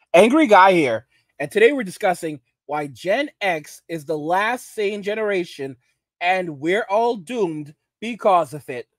Angry Guy here, and today we're discussing why Gen X is the last sane generation and we're all doomed because of it.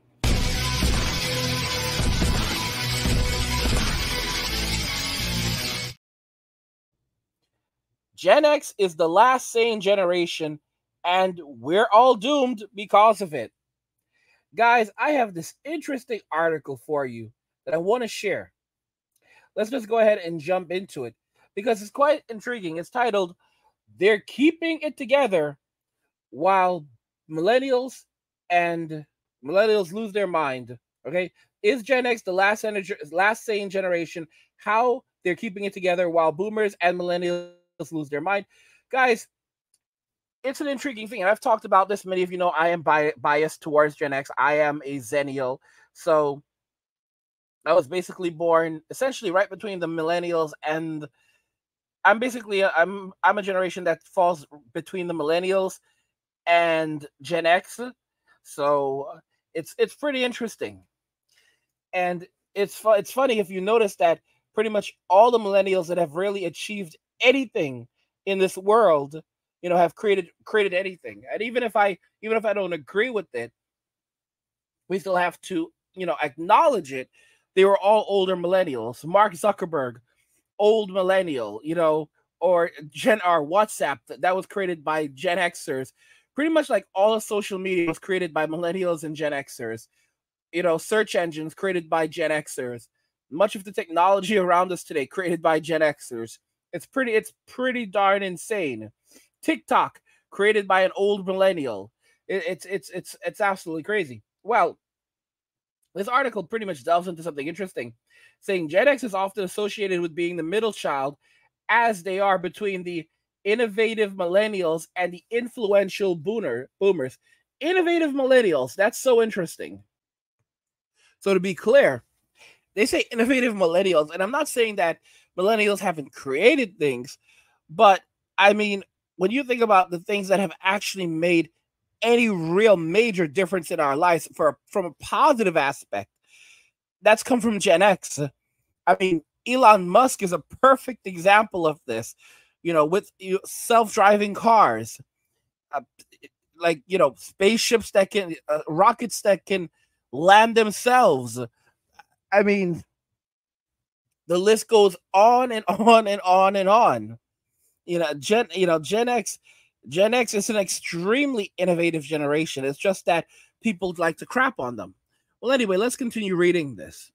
Gen X is the last sane generation and we're all doomed because of it. Guys, I have this interesting article for you that I want to share. Let's just go ahead and jump into it because it's quite intriguing. It's titled, They're Keeping It Together While Millennials and Millennials Lose Their Mind. Okay. Is Gen X the last sane generation? How they're keeping it together while boomers and millennials lose their mind. Guys, it's an intriguing thing. And I've talked about this. Many of you know I am biased towards Gen X. I am a Zennial. So I was basically born essentially right between the millennials and I'm basically I'm a generation that falls between the millennials and Gen X. So it's pretty interesting. And it's funny if you notice that pretty much all the millennials that have really achieved anything in this world, have created anything. And even if I don't agree with it, we still have to, acknowledge it. They were all older millennials. Mark Zuckerberg, old millennial, or WhatsApp that was created by Gen Xers. Pretty much like all of social media was created by millennials and Gen Xers. Search engines created by Gen Xers. Much of the technology around us today created by Gen Xers. It's pretty darn insane. TikTok created by an old millennial. It's absolutely crazy. Well, this article pretty much delves into something interesting, saying Gen X is often associated with being the middle child, as they are between the innovative millennials and the influential boomers. Innovative millennials, that's so interesting. So to be clear, they say innovative millennials, and I'm not saying that millennials haven't created things, but I mean, when you think about the things that have actually made any real major difference in our lives from a positive aspect, that's come from Gen X. I mean, Elon Musk is a perfect example of this, with self-driving cars, uh, spaceships that can, rockets that can land themselves. I mean, the list goes on and on and on and on. Gen X is an extremely innovative generation. It's just that people like to crap on them. Well, anyway, let's continue reading this.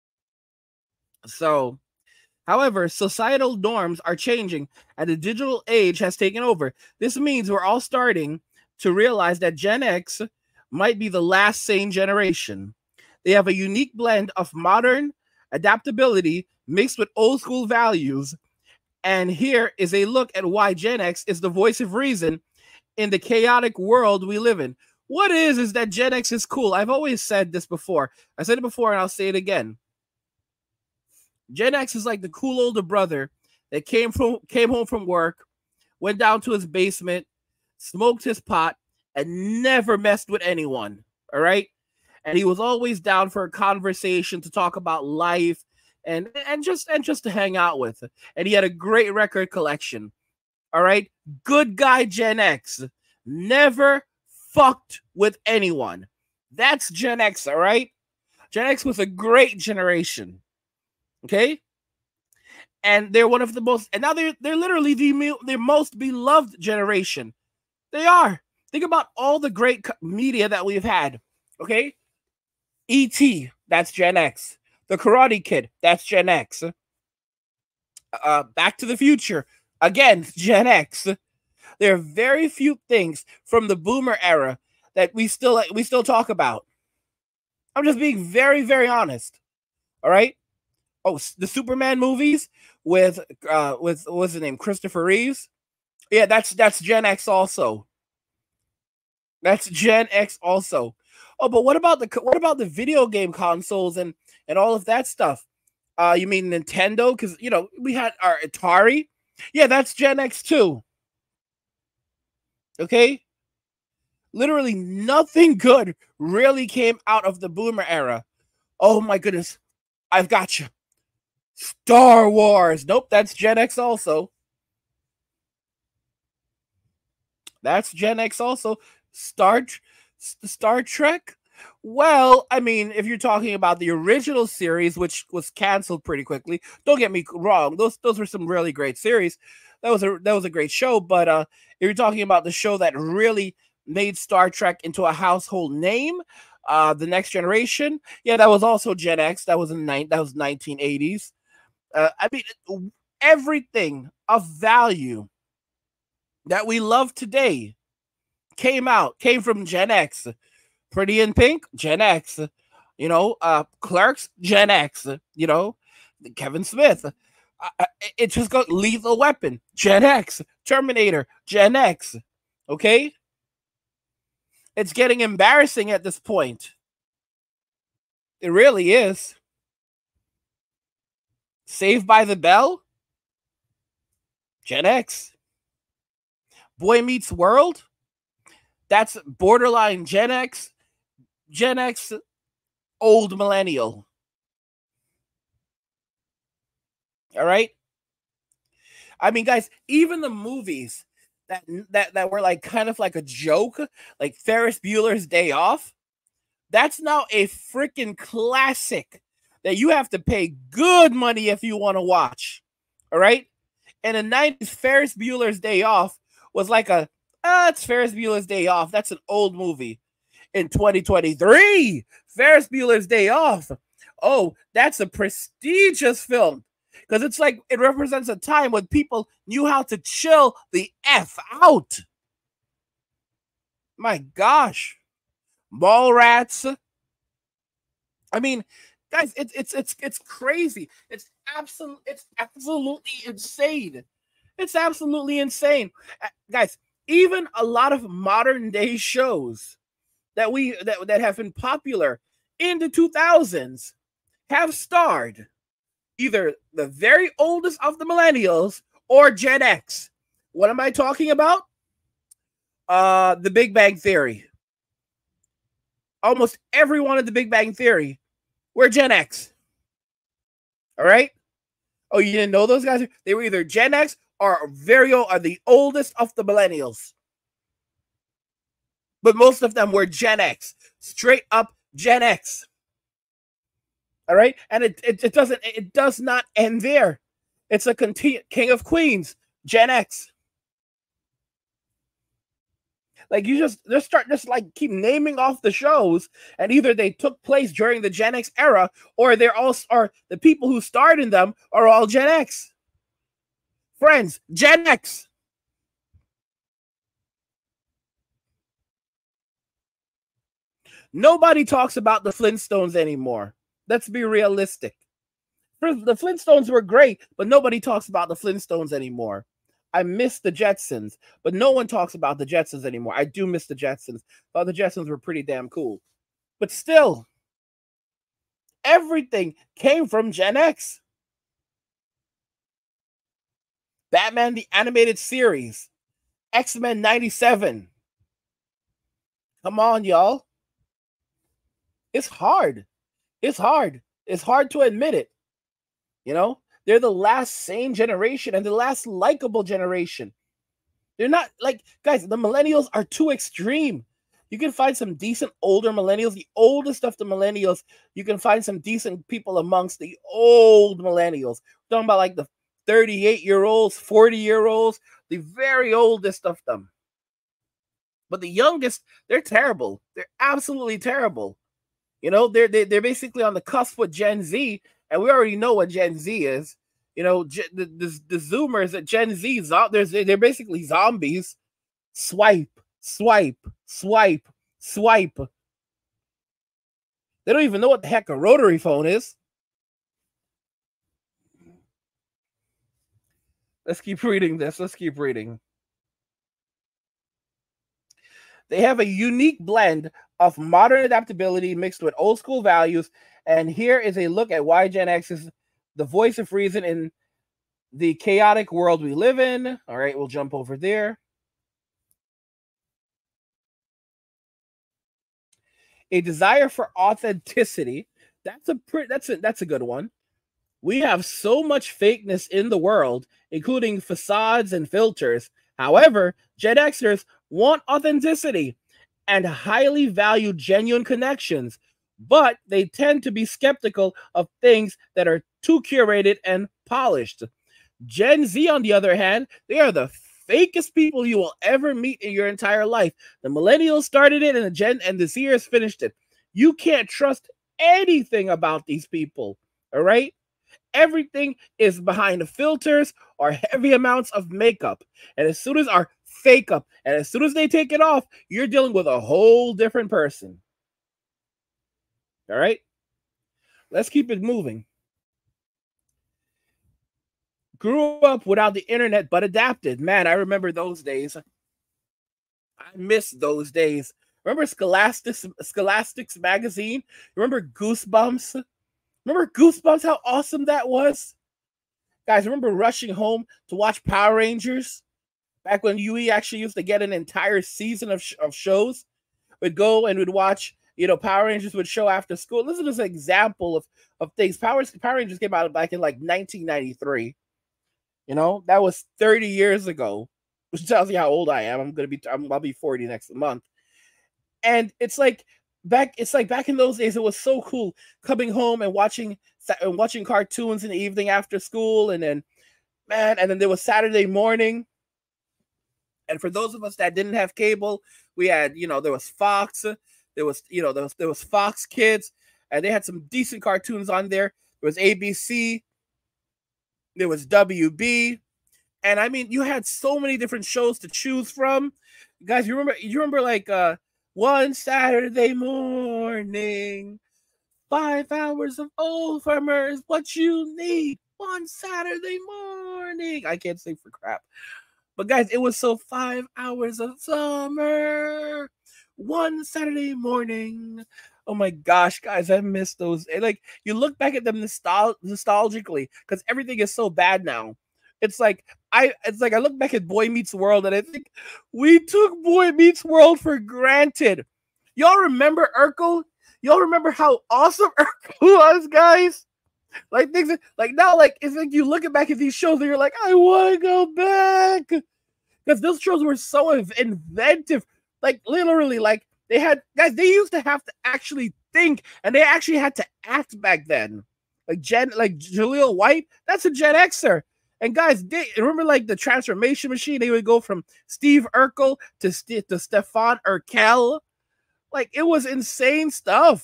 So, however, societal norms are changing and the digital age has taken over. This means we're all starting to realize that Gen X might be the last sane generation. They have a unique blend of modern adaptability mixed with old school values. And here is a look at why Gen X is the voice of reason in the chaotic world we live in. What is that Gen X is cool. I've always said this before. I said it before and I'll say it again. Gen X is like the cool older brother that came home from work, went down to his basement, smoked his pot, and never messed with anyone. All right? And he was always down for a conversation to talk about life and just to hang out with. And he had a great record collection. All right? Good guy Gen X. Never fucked with anyone. That's Gen X, all right? Gen X was a great generation. Okay? And they're one of the most, and now they're literally the most beloved generation. They are. Think about all the great media that we've had. Okay? E.T., that's Gen X. The Karate Kid, that's Gen X. Back to the Future, again, Gen X. There are very few things from the boomer era that we still talk about. I'm just being very, very honest. All right? Oh, the Superman movies with what's the name? Christopher Reeves. Yeah, that's Gen X also. That's Gen X also. Oh, but what about the video game consoles and all of that stuff? You mean Nintendo? Because we had our Atari. Yeah, that's Gen X too. Okay, literally nothing good really came out of the boomer era. Oh my goodness, I've got you. Star Wars. Nope, that's Gen X also. That's Gen X also. Star Trek. Well, I mean, if you're talking about the original series, which was canceled pretty quickly, don't get me wrong; those were some really great series. That was a great show. But if you're talking about the show that really made Star Trek into a household name, the Next Generation, yeah, that was also Gen X. That was 1980s. I mean, everything of value that we love today came from Gen X. Pretty in Pink, Gen X. Clerks, Gen X. Kevin Smith. It just got Lethal Weapon, Gen X. Terminator, Gen X. Okay? It's getting embarrassing at this point. It really is. Saved by the Bell, Gen X. Boy Meets World, that's borderline Gen X. Gen X, old millennial. All right? I mean, guys, even the movies that were like kind of like a joke, like Ferris Bueller's Day Off, that's now a freaking classic that you have to pay good money if you want to watch. All right? In the 90s, Ferris Bueller's Day Off was like it's Ferris Bueller's Day Off. That's an old movie. In 2023, Ferris Bueller's Day Off. Oh, that's a prestigious film because it's like it represents a time when people knew how to chill the F out. My gosh. Mallrats. I mean, guys, it's crazy. It's absolutely insane. It's absolutely insane. Guys, even a lot of modern day shows that have been popular in the 2000s have starred either the very oldest of the millennials or Gen X. What am I talking about? The Big Bang Theory. Almost everyone in the Big Bang Theory were Gen X. All right? Oh, you didn't know those guys? They were either Gen X or very old, or the oldest of the millennials. But most of them were Gen X, straight up Gen X. All right, and it does not end there. It's a King of Queens, Gen X. Like you just like keep naming off the shows, and either they took place during the Gen X era, or the people who starred in them are all Gen X. Friends, Gen X. Nobody talks about the Flintstones anymore. Let's be realistic. The Flintstones were great, but nobody talks about the Flintstones anymore. I miss the Jetsons, but no one talks about the Jetsons anymore. I do miss the Jetsons. Thought the Jetsons were pretty damn cool. But still, everything came from Gen X. Batman the Animated Series, X-Men 97. Come on, y'all. It's hard. It's hard. It's hard to admit it. They're the last sane generation and the last likable generation. They're not like, guys, the millennials are too extreme. You can find some decent older millennials, the oldest of the millennials. You can find some decent people amongst the old millennials. We're talking about like the 38-year-olds, 40-year-olds, the very oldest of them. But the youngest, they're terrible. They're absolutely terrible. They're basically on the cusp with Gen Z, and we already know what Gen Z is. The Zoomers at Gen Z, they're basically zombies. Swipe, swipe, swipe, swipe. They don't even know what the heck a rotary phone is. Let's keep reading this. Let's keep reading. They have a unique blend of modern adaptability mixed with old school values. And here is a look at why Gen X is the voice of reason in the chaotic world we live in. All right, we'll jump over there. A desire for authenticity. That's a good one. We have so much fakeness in the world, including facades and filters. However, Gen Xers want authenticity and highly value genuine connections, but they tend to be skeptical of things that are too curated and polished. Gen Z, on the other hand, they are the fakest people you will ever meet in your entire life. The millennials started it, and the Zers finished it. You can't trust anything about these people. All right, everything is behind the filters or heavy amounts of makeup, and as soon as our fake up, and as soon as they take it off, you're dealing with a whole different person. All right, let's keep it moving. Grew up without the internet but adapted. Man, I remember those days. I miss those days. Remember Scholastics magazine? Remember Goosebumps? Remember Goosebumps, how awesome that was? Guys, remember rushing home to watch Power Rangers? Back when we actually used to get an entire season of shows. We'd go and we'd watch, Power Rangers would show after school. This is an example of things. Power Rangers came out back in like 1993. That was 30 years ago, which tells you how old I am. I'll be 40 next month. And it's like back in those days, it was so cool coming home and watching cartoons in the evening after school. And then there was Saturday morning. And for those of us that didn't have cable, we had, there was Fox, there was Fox Kids, and they had some decent cartoons on there. There was ABC, there was WB, and I mean, you had so many different shows to choose from. Guys, you remember like one Saturday morning, 5 hours of old farmers, what you need one Saturday morning. I can't sing for crap. But guys, it was so 5 hours of summer, one Saturday morning. Oh my gosh, guys, I miss those. Like, you look back at them nostalgically because everything is so bad now. It's like I look back at Boy Meets World and I think we took Boy Meets World for granted. Y'all remember Urkel? Y'all remember how awesome Urkel was, guys? Like things like now, like it's like you look back at these shows and you're like, I want to go back because those shows were so inventive. Like literally, like they used to have to actually think, and they actually had to act back then. Like Jaleel White, that's a Gen Xer. And guys, they remember like the transformation machine. They would go from Steve Urkel to Stefan Urkel. Like it was insane stuff.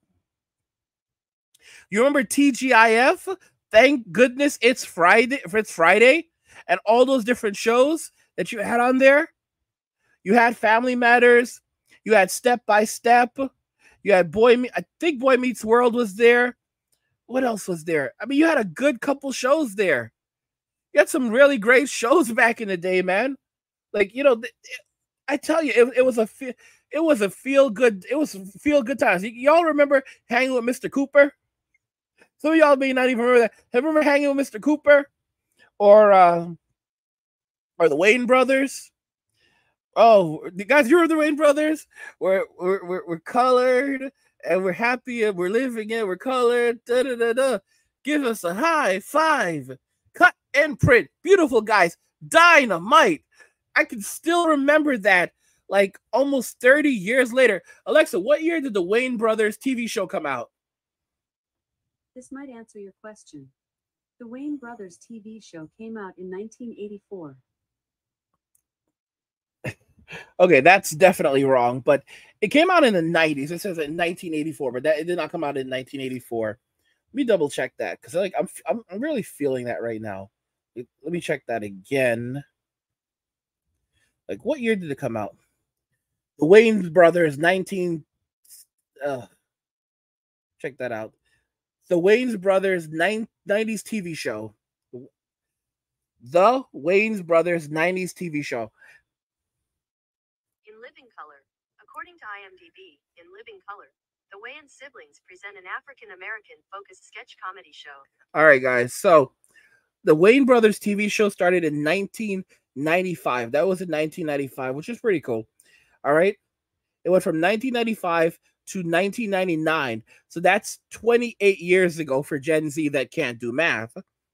You remember TGIF? Thank goodness it's Friday. If it's Friday, and all those different shows that you had on there. You had Family Matters. You had Step by Step. You had I think Boy Meets World was there. What else was there? I mean, you had a good couple shows there. You had some really great shows back in the day, man. Like I tell you, it was a feel good times. Y'all remember hanging with Mr. Cooper? Some of y'all may not even remember that. Remember hanging with Mr. Cooper or the Wayne brothers? Oh, guys, you remember the Wayne brothers? We're colored and we're happy and we're living and we're colored. Da da da da. Give us a high five. Cut and print. Beautiful, guys. Dynamite. I can still remember that like almost 30 years later. Alexa, what year did the Wayne brothers TV show come out? This might answer your question. The Wayne Brothers TV show came out in 1984. Okay, that's definitely wrong, but it came out in the 90s. It says in 1984, but it did not come out in 1984. Let me double check that because like I'm really feeling that right now. Let me check that again. Like, what year did it come out? The Wayne Brothers check that out. The Wayans Brothers 90s TV show. The Wayans Brothers 90s TV show. In living color. According to IMDb, in living color, the Wayans siblings present an African-American focused sketch comedy show. All right, guys. So, the Wayans Brothers TV show started in 1995. That was in 1995, which is pretty cool. All right. It went from 1995 to 1999. So that's 28 years ago for Gen Z that can't do math.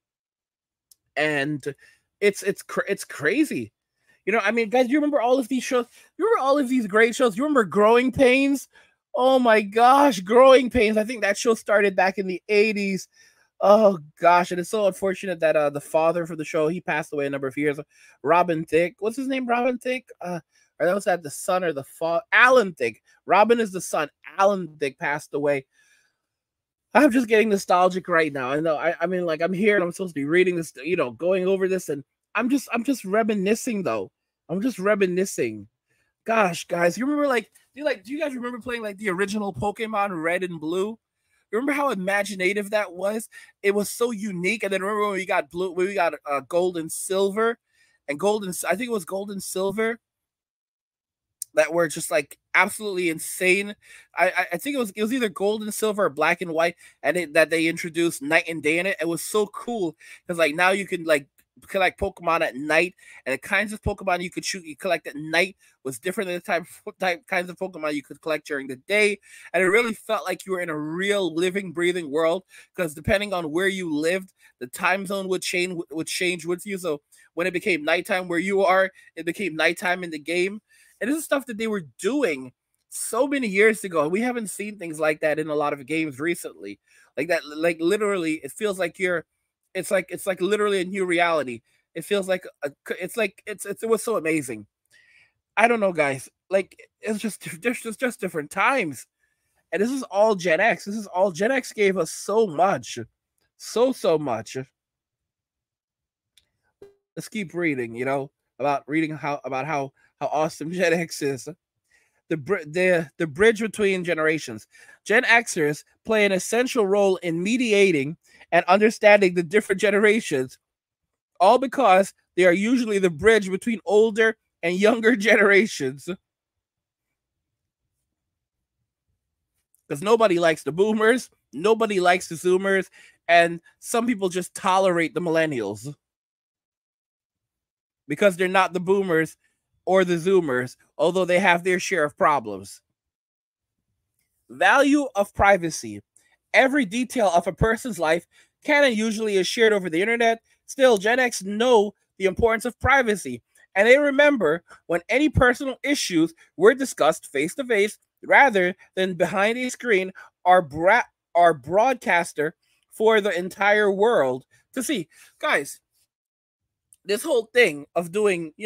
And it's crazy. You know, I mean, guys, you remember all of these shows? You remember all of these great shows? You remember Growing Pains? Oh my gosh, Growing Pains. I think that show started back in the 80s. Oh gosh, and it's so unfortunate that the father for the show, he passed away a number of years. Robin Thicke. What's his name? Robin Thicke? Or that was that the son or the father? Alan Thicke. Robin is the son. Alan Thicke passed away. I'm just getting nostalgic right now. I know. I mean, like, I'm here and I'm supposed to be reading this, you know, going over this, and I'm just reminiscing though. I'm just reminiscing. Gosh, guys, you remember do you guys remember playing like the original Pokemon Red and Blue? Remember how imaginative that was? It was so unique. And then remember when we got gold and silver, and I think it was gold and silver, that were just like absolutely insane. I think it was either gold and silver or black and white, and that they introduced night and day in it. It was so cool because like now you can like collect Pokemon at night, and the kinds of Pokemon you collect at night was different than the kinds of Pokemon you could collect during the day. And it really felt like you were in a real living, breathing world, because depending on where you lived, the time zone would change with you. So when it became nighttime where you are, it became nighttime in the game. And this is stuff that they were doing so many years ago. We haven't seen things like that in a lot of games recently. Like that, like literally, it feels like it's like literally a new reality. It feels like it was so amazing. I don't know, guys. Like it's just different times. And this is all Gen X. Gen X gave us so much. So much. Let's keep reading, you know, about how awesome Gen X is. The bridge between generations. Gen Xers play an essential role in mediating and understanding the different generations, all because they are usually the bridge between older and younger generations. Because nobody likes the boomers, nobody likes the zoomers, and some people just tolerate the millennials because they're not the boomers or the zoomers, although they have their share of problems. Value of privacy. Every detail of a person's life can and usually is shared over the internet. Still, Gen X know the importance of privacy, and they remember when any personal issues were discussed face to face rather than behind a screen or broadcaster for the entire world to see. Guys, this whole thing of doing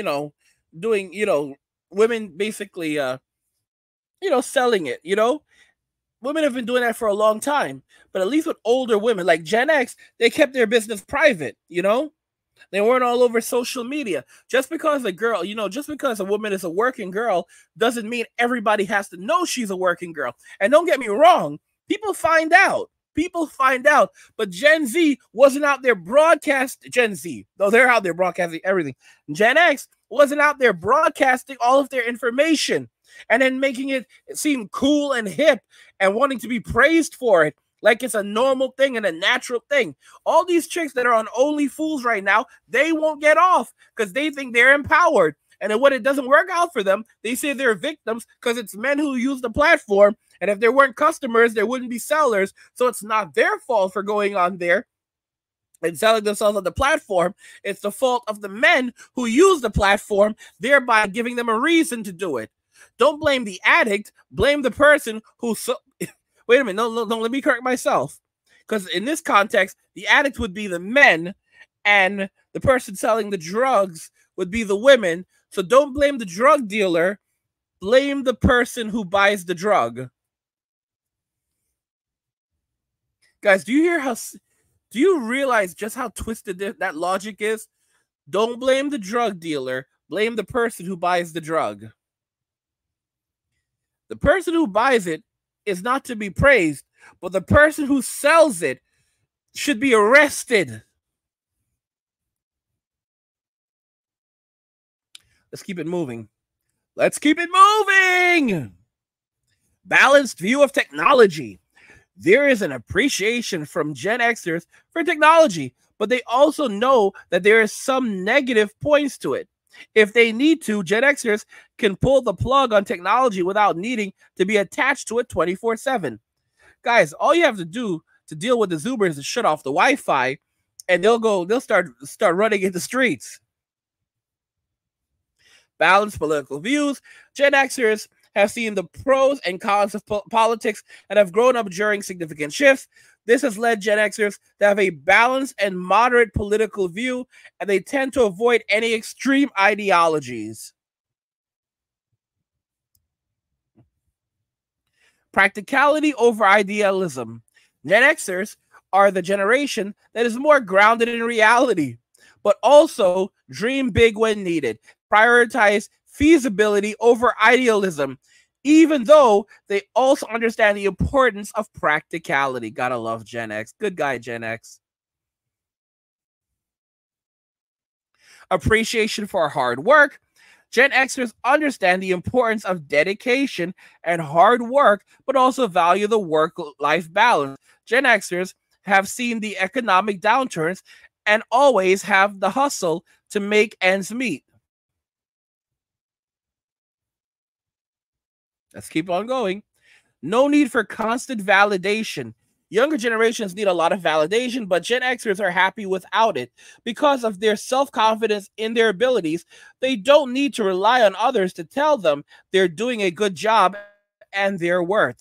women basically selling it, women have been doing that for a long time. But at least with older women like Gen X, they kept their business private. They weren't all over social media. Just because a woman is a working girl doesn't mean everybody has to know she's a working girl. And don't get me wrong, people find out. But Gen Z wasn't out there Gen Z, though they're out there broadcasting everything. Gen X wasn't out there broadcasting all of their information and then making it seem cool and hip and wanting to be praised for it like it's a normal thing and a natural thing. All these chicks that are on OnlyFools right now, they won't get off because they think they're empowered. And then when it doesn't work out for them, they say they're victims because it's men who use the platform. And if there weren't customers, there wouldn't be sellers. So it's not their fault for going on there and selling themselves on the platform. It's the fault of the men who use the platform, thereby giving them a reason to do it. Don't blame the addict. Blame the person who... Wait a minute. No, let me correct myself. Because in this context, the addict would be the men and the person selling the drugs would be the women. So don't blame the drug dealer. Blame the person who buys the drug. Guys, do you realize just how twisted that logic is? Don't blame the drug dealer. Blame the person who buys the drug. The person who buys it is not to be praised, but the person who sells it should be arrested. Let's keep it moving. Balanced view of technology. There is an appreciation from Gen Xers for technology, but they also know that there is some negative points to it. If they need to, Gen Xers can pull the plug on technology without needing to be attached to it 24/7. Guys, all you have to do to deal with the Zoomers is shut off the Wi-Fi, and they'll start running in the streets. Balanced political views. Gen Xers have seen the pros and cons of politics and have grown up during significant shifts. This has led Gen Xers to have a balanced and moderate political view, and they tend to avoid any extreme ideologies. Practicality over idealism. Gen Xers are the generation that is more grounded in reality, but also dream big when needed. Prioritize feasibility over idealism, even though they also understand the importance of practicality. Gotta love Gen X. Good guy, Gen X. Appreciation for hard work. Gen Xers understand the importance of dedication and hard work, but also value the work-life balance. Gen Xers have seen the economic downturns and always have the hustle to make ends meet. Let's keep on going. No need for constant validation. Younger generations need a lot of validation, but Gen Xers are happy without it. Because of their self-confidence in their abilities, they don't need to rely on others to tell them they're doing a good job and their worth.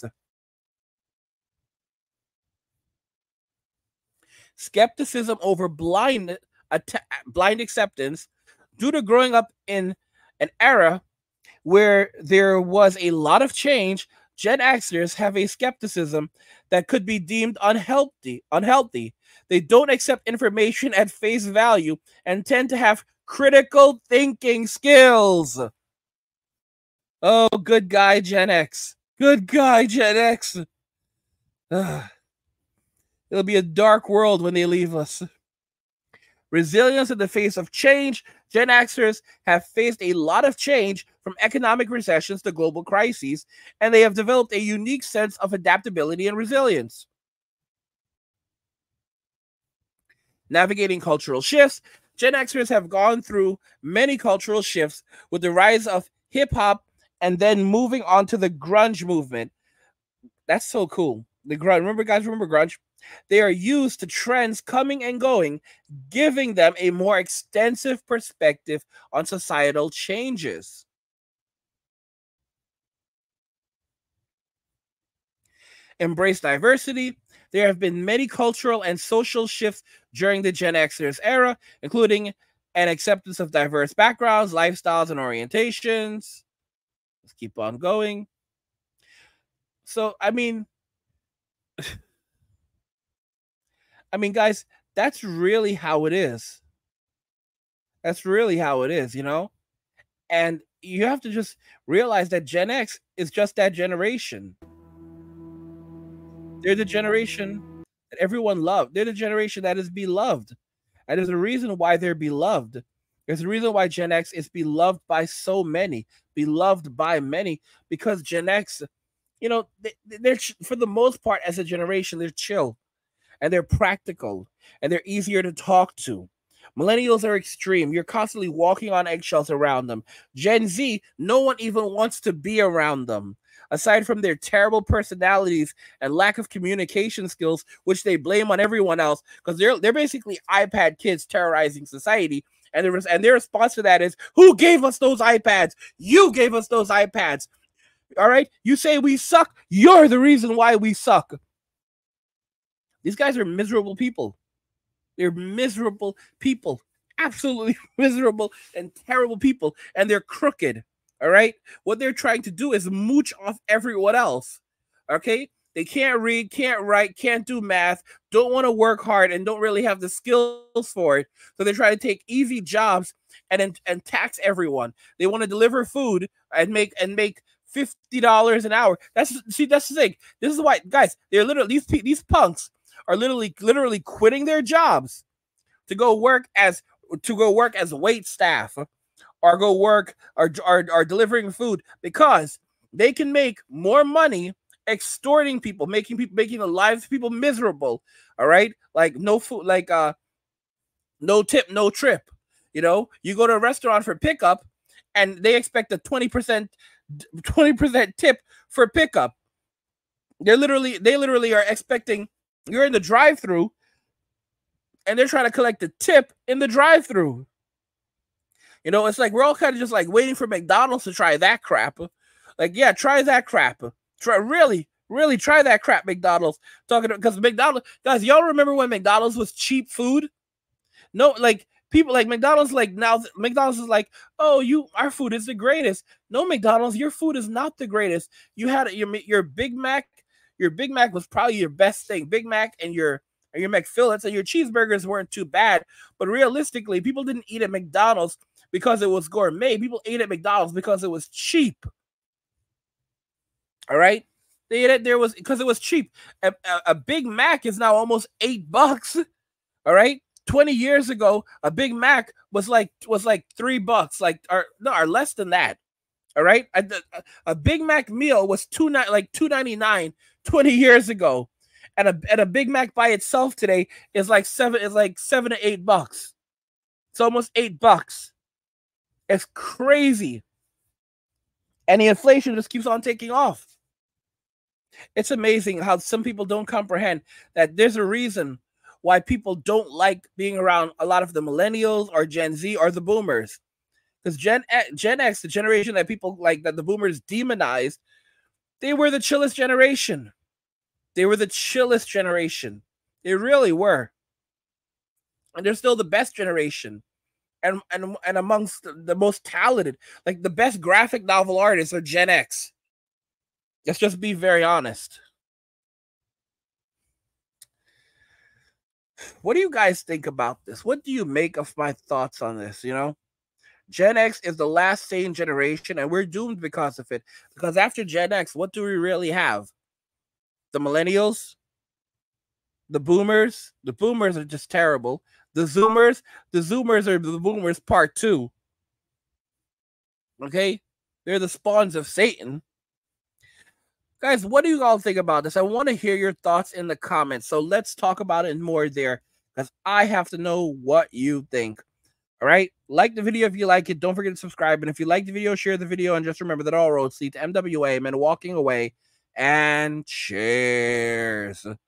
Skepticism over blind acceptance. Due to growing up in an era where there was a lot of change, Gen Xers have a skepticism that could be deemed unhealthy. They don't accept information at face value and tend to have critical thinking skills. Oh, good guy, Gen X. Good guy, Gen X. It'll be a dark world when they leave us. Resilience in the face of change. Gen Xers have faced a lot of change from economic recessions to global crises, and they have developed a unique sense of adaptability and resilience. Navigating cultural shifts. Gen Xers have gone through many cultural shifts with the rise of hip-hop and then moving on to the grunge movement. That's so cool. The grunge. Remember grunge? They are used to trends coming and going, giving them a more extensive perspective on societal changes. Embrace diversity. There have been many cultural and social shifts during the Gen Xers era, including an acceptance of diverse backgrounds, lifestyles, and orientations. Let's keep on going. So, I mean, guys, that's really how it is. That's really how it is, you know? And you have to just realize that Gen X is just that generation. They're the generation that everyone loved. They're the generation that is beloved. And there's a reason why they're beloved. There's a reason why Gen X is beloved by so many, because Gen X, you know, they're for the most part, as a generation, they're chill and they're practical and they're easier to talk to. Millennials are extreme. You're constantly walking on eggshells around them. Gen Z, no one even wants to be around them. Aside from their terrible personalities and lack of communication skills, which they blame on everyone else, because they're basically iPad kids terrorizing society. And their response to that is, who gave us those iPads? You gave us those iPads. All right? You say we suck. You're the reason why we suck. These guys are miserable people. They're miserable people. Absolutely miserable and terrible people. And they're crooked. All right? What they're trying to do is mooch off everyone else. Okay? They can't read, can't write, can't do math, don't want to work hard, and don't really have the skills for it. So they try to take easy jobs and tax everyone. They want to deliver food and make $50 an hour. That's the thing. This is why, guys, they're literally these punks are literally quitting their jobs to go work as wait staff or go work or delivering food, because they can make more money extorting people, making the lives of people miserable. All right, like no food, like no tip, no trip. You know, you go to a restaurant for pickup and they expect a 20% tip for pickup. They literally are expecting, you're in the drive-thru and they're trying to collect the tip in the drive-thru. You know, it's like we're all kind of just like waiting for McDonald's to try that crap. Like, yeah, try that crap. Really try that crap, McDonald's. Talking because McDonald's, guys, y'all remember when McDonald's was cheap food? No, like people like McDonald's, like now McDonald's is like, oh, our food is the greatest. No, McDonald's, your food is not the greatest. You had your Big Mac. Your Big Mac was probably your best thing. Big Mac and your McFillets and your cheeseburgers weren't too bad. But realistically, people didn't eat at McDonald's because it was gourmet. People ate at McDonald's because it was cheap. All right? They ate it because it was cheap. A Big Mac is now almost $8. All right? 20 years ago, a Big Mac was like $3, or less than that. All right? A Big Mac meal was $2.99 20 years ago. And a Big Mac by itself today is like $7 to $8. It's almost $8. It's crazy. And the inflation just keeps on taking off. It's amazing how some people don't comprehend that there's a reason why people don't like being around a lot of the millennials or Gen Z or the boomers. Because Gen X, the generation that people like, that the boomers demonized, they were the chillest generation. They were the chillest generation. They really were. And they're still the best generation. And amongst the most talented, like the best graphic novel artists are Gen X. Let's just be very honest. What do you guys think about this? What do you make of my thoughts on this? You know, Gen X is the last sane generation, and we're doomed because of it. Because after Gen X, what do we really have? The millennials, the boomers. The boomers are just terrible. The Zoomers are the boomers part 2. Okay? They're the spawns of Satan. Guys, what do you all think about this? I want to hear your thoughts in the comments. So let's talk about it more there, because I have to know what you think. All right? Like the video if you like it. Don't forget to subscribe. And if you like the video, share the video. And just remember that all roads lead to MWA, men walking away. And cheers.